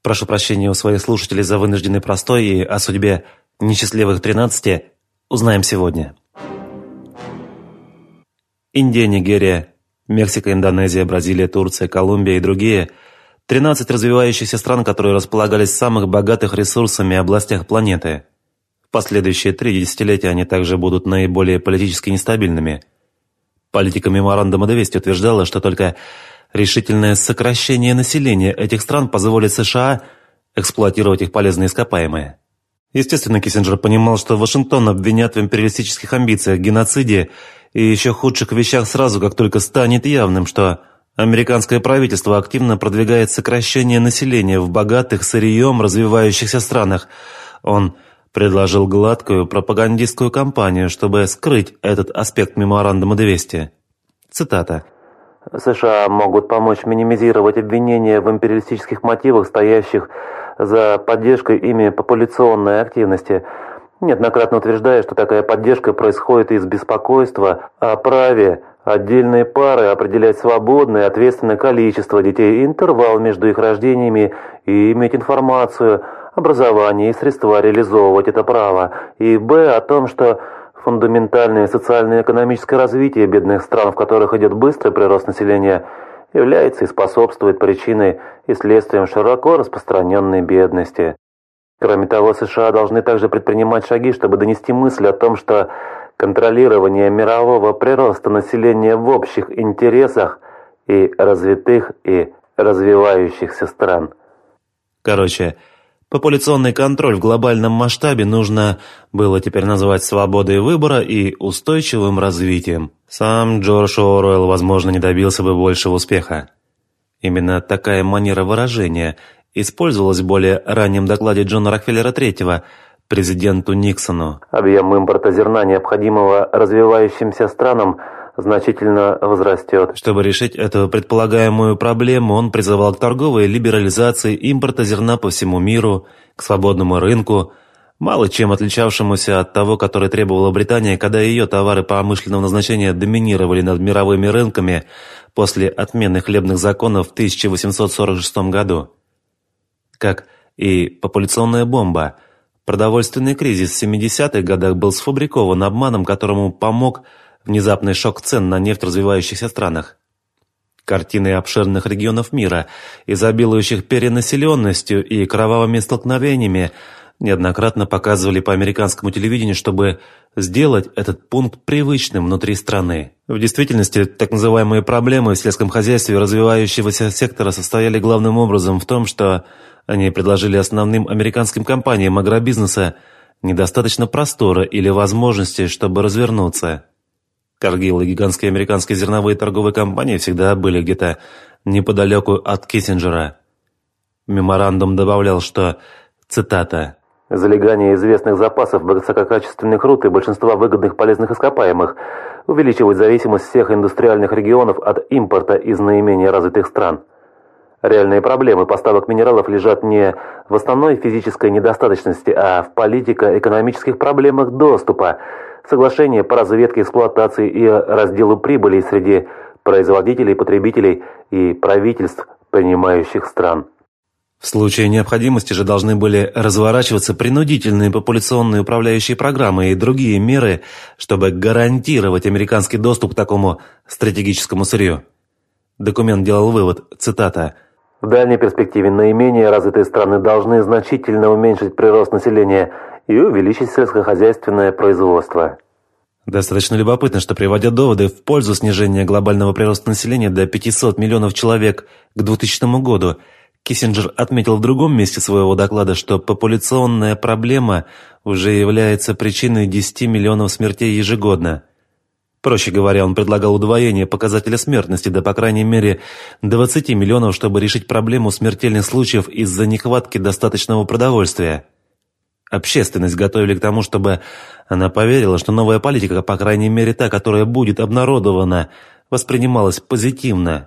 Прошу прощения у своих слушателей за вынужденный простой, и о судьбе несчастливых 13 узнаем сегодня. Индия, Нигерия, Мексика, Индонезия, Бразилия, Турция, Колумбия и другие – 13 развивающихся стран, которые располагались в самых богатых ресурсами областях планеты. В последующие 3 десятилетия они также будут наиболее политически нестабильными. Политика меморандума 200 утверждала, что только решительное сокращение населения этих стран позволит США эксплуатировать их полезные ископаемые. Естественно, Киссинджер понимал, что Вашингтон обвинят в империалистических амбициях, геноциде и еще худших вещах сразу, как только станет явным, что американское правительство активно продвигает сокращение населения в богатых сырьем развивающихся странах. Он предложил гладкую пропагандистскую кампанию, чтобы скрыть этот аспект меморандума 200. Цитата. США могут помочь минимизировать обвинения в империалистических мотивах, стоящих за поддержкой ими популяционной активности, неоднократно утверждая, что такая поддержка происходит из беспокойства о праве отдельной пары определять свободное и ответственное количество детей, интервал между их рождениями и иметь информацию, образование и средства реализовывать это право, и б. о том, что фундаментальное социально-экономическое развитие бедных стран, в которых идет быстрый прирост населения, является и способствует причиной и следствием широко распространенной бедности. Кроме того, США должны также предпринимать шаги, чтобы донести мысль о том, что контролирование мирового прироста населения в общих интересах и развитых, и развивающихся стран. Короче, популяционный контроль в глобальном масштабе нужно было теперь назвать свободой выбора и устойчивым развитием. Сам Джордж Оруэлл, возможно, не добился бы большего успеха. Именно такая манера выражения использовалась в более раннем докладе Джона Рокфеллера III президенту Никсону. Объем импорта зерна, необходимого развивающимся странам, значительно возрастет. Чтобы решить эту предполагаемую проблему, он призывал к торговой либерализации импорта зерна по всему миру, к свободному рынку, мало чем отличавшемуся от того, который требовала Британия, когда ее товары промышленного назначения доминировали над мировыми рынками после отмены хлебных законов в 1846 году. Как и популяционная бомба, продовольственный кризис в 70-х годах был сфабрикован обманом, которому помог внезапный шок цен на нефть в развивающихся странах. Картины обширных регионов мира, изобилующих перенаселенностью и кровавыми столкновениями, неоднократно показывали по американскому телевидению, чтобы сделать этот пункт привычным внутри страны. В действительности, так называемые проблемы в сельском хозяйстве развивающегося сектора состояли главным образом в том, что они предложили основным американским компаниям агробизнеса недостаточно простора или возможностей, чтобы развернуться. Каргилл и гигантские американские зерновые торговые компании всегда были где-то неподалеку от Киссинджера. Меморандум добавлял, что, цитата, «Залегание известных запасов высококачественных руд и большинства выгодных полезных ископаемых увеличивает зависимость всех индустриальных регионов от импорта из наименее развитых стран. Реальные проблемы поставок минералов лежат не в основной физической недостаточности, а в политико-экономических проблемах доступа, соглашения по разведке, эксплуатации и разделу прибыли среди производителей, потребителей и правительств принимающих стран». В случае необходимости же должны были разворачиваться принудительные популяционные управляющие программы и другие меры, чтобы гарантировать американский доступ к такому стратегическому сырью. Документ делал вывод, цитата, «В дальней перспективе наименее развитые страны должны значительно уменьшить прирост населения и увеличить сельскохозяйственное производство». Достаточно любопытно, что, приводя доводы в пользу снижения глобального прироста населения до 500 миллионов человек к 2000 году, Киссинджер отметил в другом месте своего доклада, что популяционная проблема уже является причиной 10 миллионов смертей ежегодно. Проще говоря, он предлагал удвоение показателя смертности до, по крайней мере, 20 миллионов, чтобы решить проблему смертельных случаев из-за нехватки достаточного продовольствия. Общественность готовили к тому, чтобы она поверила, что новая политика, по крайней мере та, которая будет обнародована, воспринималась позитивно.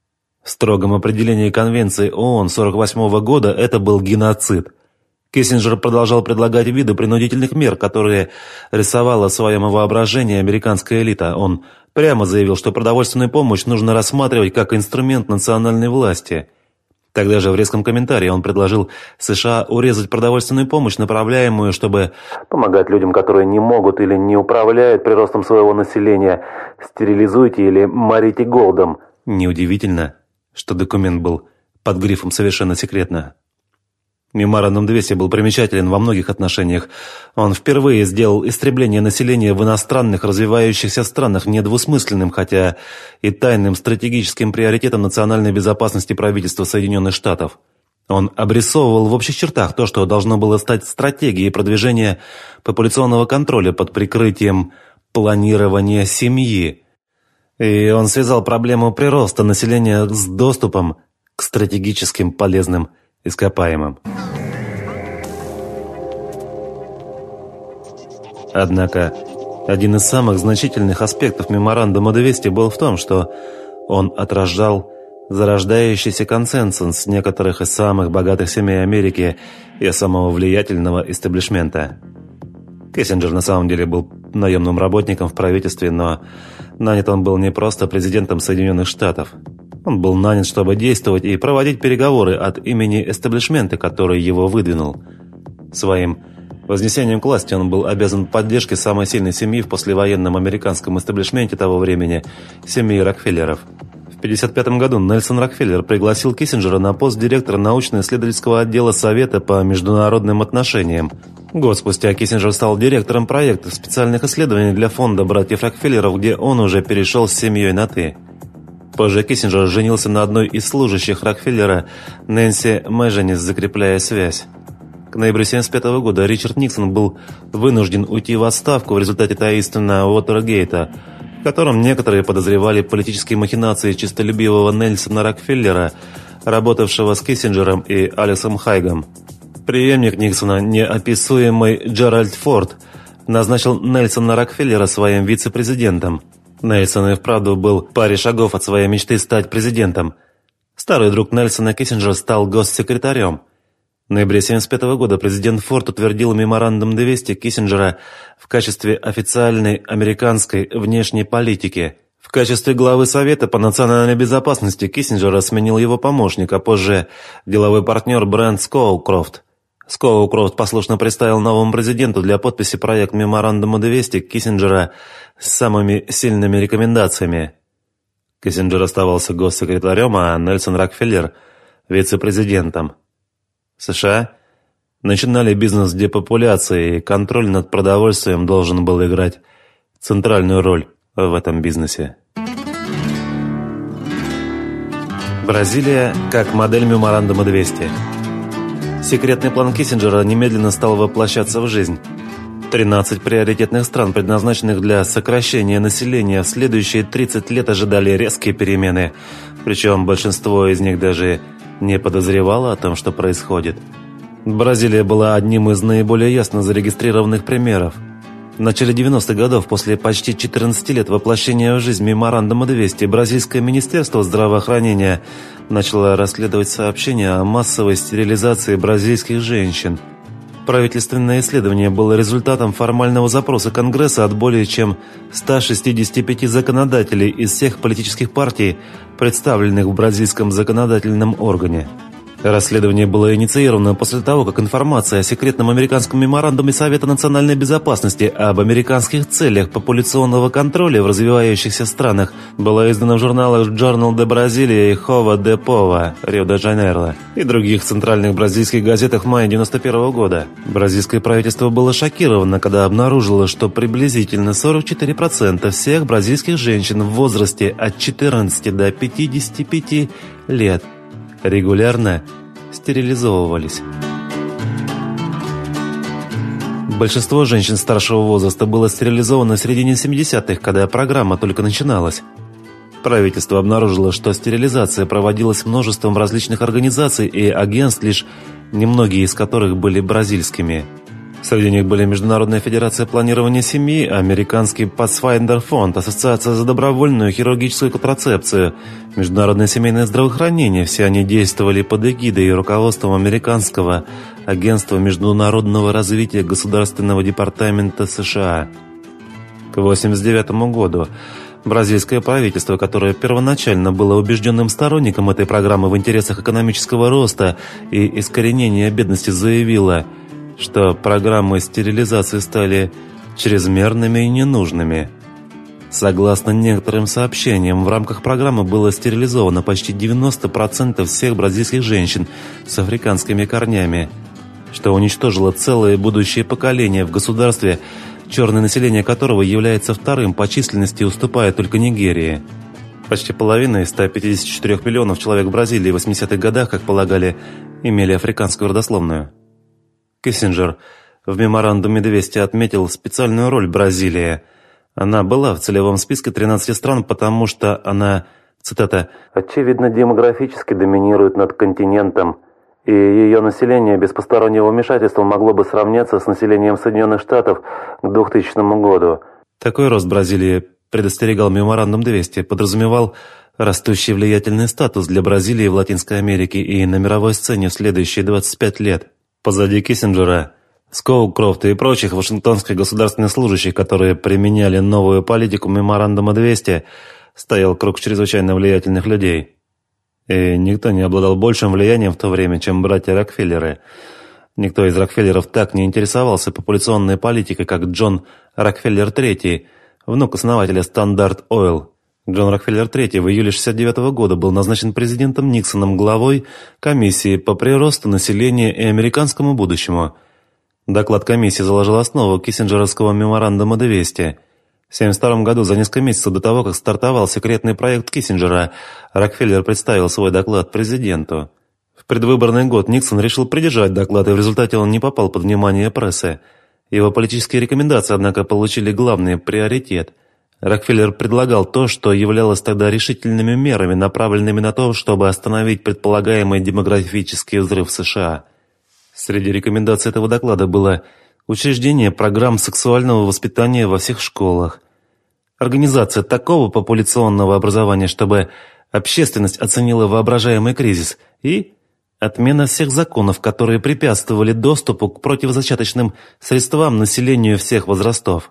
В строгом определении Конвенции ООН 1948 года это был геноцид. Киссинджер продолжал предлагать виды принудительных мер, которые рисовала в своем воображении американская элита. Он прямо заявил, что продовольственную помощь нужно рассматривать как инструмент национальной власти. Тогда же в резком комментарии он предложил США урезать продовольственную помощь, направляемую, чтобы помогать людям, которые не могут или не управляют приростом своего населения. Стерилизуйте или морите голодом. Неудивительно, что документ был под грифом «Совершенно секретно». Меморандум 200 был примечателен во многих отношениях. Он впервые сделал истребление населения в иностранных развивающихся странах недвусмысленным, хотя и тайным стратегическим приоритетом национальной безопасности правительства Соединенных Штатов. Он обрисовывал в общих чертах то, что должно было стать стратегией продвижения популяционного контроля под прикрытием планирования семьи. И он связал проблему прироста населения с доступом к стратегическим полезным ископаемым. Однако, один из самых значительных аспектов меморандума 200 был в том, что он отражал зарождающийся консенсус некоторых из самых богатых семей Америки и самого влиятельного истеблишмента. Киссинджер на самом деле был наемным работником в правительстве, но нанят он был не просто президентом Соединенных Штатов. Он был нанят, чтобы действовать и проводить переговоры от имени эстаблишмента, который его выдвинул. Своим вознесением к власти он был обязан поддержке самой сильной семьи в послевоенном американском эстаблишменте того времени – семьи Рокфеллеров. В 1955 году Нельсон Рокфеллер пригласил Киссинджера на пост директора научно-исследовательского отдела Совета по международным отношениям. Год спустя Киссинджер стал директором проекта специальных исследований для фонда братьев Рокфеллеров, где он уже перешел с семьей на «ты». Позже Киссинджер женился на одной из служащих Рокфеллера, Нэнси Мэженис, закрепляя связь. К ноябрю 1975 года Ричард Никсон был вынужден уйти в отставку в результате таинственного Уотергейта, в котором некоторые подозревали политические махинации честолюбивого Нельсона Рокфеллера, работавшего с Киссинджером и Алексом Хайгом. Преемник Никсона, неописуемый Джеральд Форд, назначил Нельсона Рокфеллера своим вице-президентом. Нельсон и вправду был в паре шагов от своей мечты стать президентом. Старый друг Нельсона Киссинджер стал госсекретарем. В ноябре 1975 года президент Форд утвердил меморандум 200 Киссинджера в качестве официальной американской внешней политики. В качестве главы Совета по национальной безопасности Киссинджера сменил его помощник, а позже деловой партнер Брент Скоукрофт. Скоукрофт послушно представил новому президенту для подписи проект меморандума 200 Киссинджера с самыми сильными рекомендациями. Киссинджер оставался госсекретарем, а Нельсон Рокфеллер – вице-президентом. США начинали бизнес депопуляции, и контроль над продовольствием должен был играть центральную роль в этом бизнесе. Бразилия как модель меморандума 200. Секретный план Киссинджера немедленно стал воплощаться в жизнь. 13 приоритетных стран, предназначенных для сокращения населения, в следующие 30 лет ожидали резкие перемены, причем большинство из них даже не подозревало о том, что происходит. Бразилия была одним из наиболее ясно зарегистрированных примеров. В начале 90-х годов, после почти 14 лет воплощения в жизнь меморандума 200, бразильское министерство здравоохранения начало расследовать сообщения о массовой стерилизации бразильских женщин. Правительственное исследование было результатом формального запроса Конгресса от более чем 165 законодателей из всех политических партий, представленных в бразильском законодательном органе. Расследование было инициировано после того, как информация о секретном американском меморандуме Совета национальной безопасности об американских целях популяционного контроля в развивающихся странах была издана в журналах Journal de Brasilia и Folha de Povo, Рио-де-Жанейро, и других центральных бразильских газетах в мае 1991 года. Бразильское правительство было шокировано, когда обнаружило, что приблизительно 44% всех бразильских женщин в возрасте от 14 до 55 лет регулярно стерилизовывались. Большинство женщин старшего возраста было стерилизовано в середине 70-х, когда программа только начиналась. Правительство обнаружило, что стерилизация проводилась множеством различных организаций и агентств, лишь немногие из которых были бразильскими. Среди них были Международная федерация планирования семьи, Американский Pathfinder фонд, Ассоциация за добровольную хирургическую контрацепцию, Международное семейное здравоохранение. Все они действовали под эгидой и руководством Американского агентства международного развития Государственного департамента США. К 1989 году Бразильское правительство, которое первоначально было убежденным сторонником этой программы в интересах экономического роста и искоренения бедности, заявило, что программы стерилизации стали чрезмерными и ненужными. Согласно некоторым сообщениям, в рамках программы было стерилизовано почти 90% всех бразильских женщин с африканскими корнями, что уничтожило целое будущее поколение в государстве, черное население которого является вторым по численности, уступая только Нигерии. Почти половина из 154 миллионов человек в Бразилии в 80-х годах, как полагали, имели африканскую родословную. Киссинджер в меморандуме 200 отметил специальную роль Бразилии. Она была в целевом списке 13 стран, потому что она, цитата, «очевидно демографически доминирует над континентом, и ее население без постороннего вмешательства могло бы сравняться с населением Соединенных Штатов к 2000 году». Такой рост Бразилии, предостерегал меморандум 200, подразумевал растущий влиятельный статус для Бразилии в Латинской Америке и на мировой сцене в следующие 25 лет. Позади Киссинджера, Скоукрофта и прочих вашингтонских государственных служащих, которые применяли новую политику меморандума 200, стоял круг чрезвычайно влиятельных людей. И никто не обладал большим влиянием в то время, чем братья Рокфеллеры. Никто из Рокфеллеров так не интересовался популяционной политикой, как Джон Рокфеллер III, внук основателя Standard Oil. Джон Рокфеллер III в июле 1969 года был назначен президентом Никсоном главой комиссии по приросту населения и американскому будущему. Доклад комиссии заложил основу Киссинджеровского меморандума 200. В 1972 году, за несколько месяцев до того, как стартовал секретный проект Киссинджера, Рокфеллер представил свой доклад президенту. В предвыборный год Никсон решил придержать доклад, и в результате он не попал под внимание прессы. Его политические рекомендации, однако, получили главный приоритет. Рокфеллер предлагал то, что являлось тогда решительными мерами, направленными на то, чтобы остановить предполагаемый демографический взрыв в США. Среди рекомендаций этого доклада было учреждение программ сексуального воспитания во всех школах, организация такого популяционного образования, чтобы общественность оценила воображаемый кризис, и отмена всех законов, которые препятствовали доступу к противозачаточным средствам населению всех возрастов.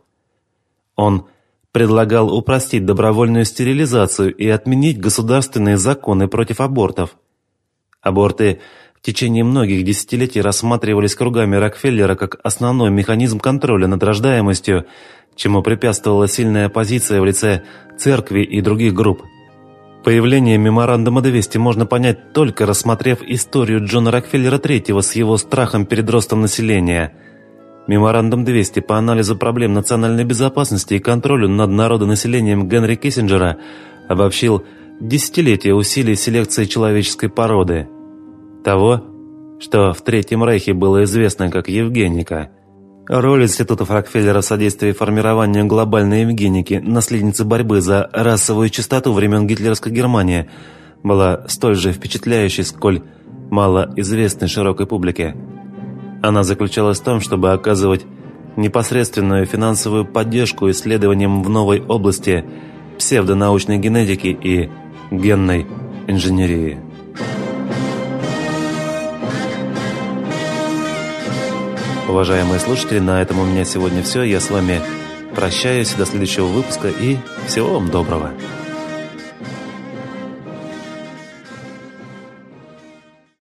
Он предлагал упростить добровольную стерилизацию и отменить государственные законы против абортов. Аборты в течение многих десятилетий рассматривались кругами Рокфеллера как основной механизм контроля над рождаемостью, чему препятствовала сильная оппозиция в лице церкви и других групп. Появление меморандума 200 можно понять, только рассмотрев историю Джона Рокфеллера III с его страхом перед ростом населения. Меморандум 200 по анализу проблем национальной безопасности и контролю над народонаселением Генри Киссинджера обобщил десятилетия усилий селекции человеческой породы. Того, что в Третьем Рейхе было известно как евгеника. Роль институтов Рокфеллера в содействии формированию глобальной евгеники, наследницы борьбы за расовую чистоту времен гитлеровской Германии, была столь же впечатляющей, сколь малоизвестной широкой публике. Она заключалась в том, чтобы оказывать непосредственную финансовую поддержку исследованиям в новой области псевдонаучной генетики и генной инженерии. Уважаемые слушатели, на этом у меня сегодня все. Я с вами прощаюсь до следующего выпуска и всего вам доброго.